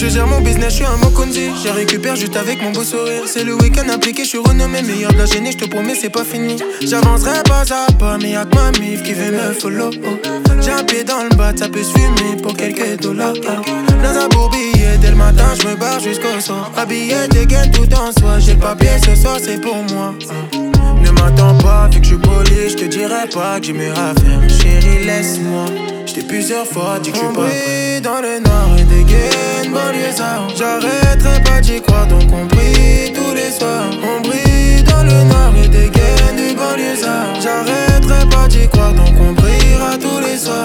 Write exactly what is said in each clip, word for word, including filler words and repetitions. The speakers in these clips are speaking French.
Je gère mon business, je suis un Mokonzi. J'ai récupéré juste avec mon beau sourire. C'est le week-end impliqué, je suis renommé meilleur de la gênée, je te promets c'est pas fini. J'avancerai pas à pas, mais y'a que ma mif qui veut me follow. J'ai un pied dans le bas, ça peut se fumer pour quelques dollars. Dans un bourbier, dès le matin je me barre jusqu'au soir. Habillé, dégaine tout en soi. J'ai le papier ce soir, c'est pour moi. Ne m'attends pas, vu que je suis poli, je te dirai pas que j'ai mieux à faire. Chérie, laisse-moi. J't'ai plusieurs fois dit que je suis pas prêt. Dans le noir et des gaines, banlieusards. J'arrêterai pas d'y croire, donc on brille tous les soirs. On brille dans le noir et des gaines du banlieusard. J'arrêterai pas d'y croire, donc on brillera tous les soirs.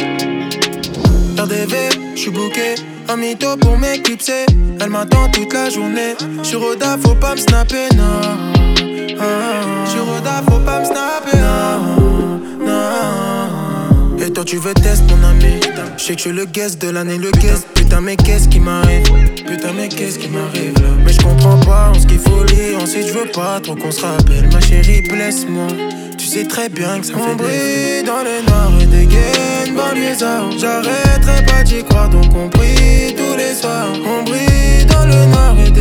R D V, j'suis booké, un mytho pour m'éclipser. Elle m'attend toute la journée. J'suis Roda, faut pas me snapper, non. J'suis Roda, faut pas me snapper, non, non. Et toi tu veux test mon ami. J'sais que je suis le guest de l'année, le guest. Putain mais qu'est-ce qui m'arrive? Putain mais qu'est-ce qui m'arrive? Mais j'comprends pas, on se kiffe folie. Ensuite j'veux pas trop qu'on se rappelle. Ma chérie blesse-moi, tu sais très bien que ça me fait des. On brille dans le noir et des gaines banlieusards. J'arrêterai pas d'y croire, donc on brille tous les soirs. On brille dans le noir et des